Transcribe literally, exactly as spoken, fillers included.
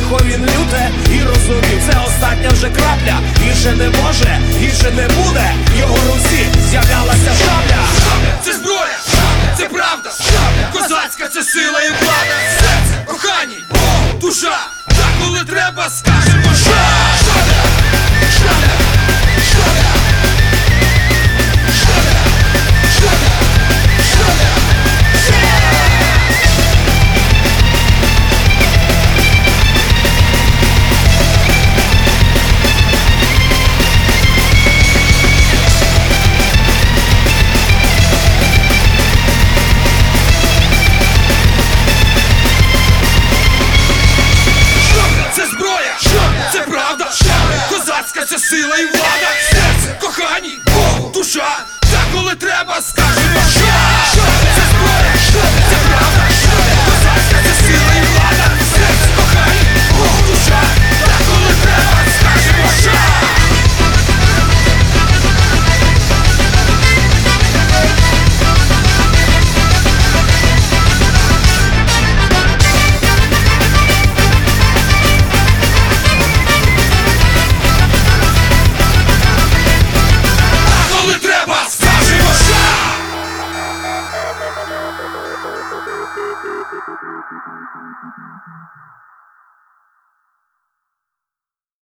лихо він люте і розумів, це остання вже крапля. Гірше не може, гірше не буде. В його руці з'являлася шабля. Це зброя, це правда, козацька це сила і влада. Серце, коханій, душа, так коли треба, скажемо шабля. Шабля, шабля, шабля, шабля, шабля, шабля. Козацька це сила і влада. Серце, коханій, Богу, душа, так коли треба, скажемо ша. Це зброя, це правда, козацька це сила і влада. Серце, коханій, Богу, душа, так коли треба, скажемо ша.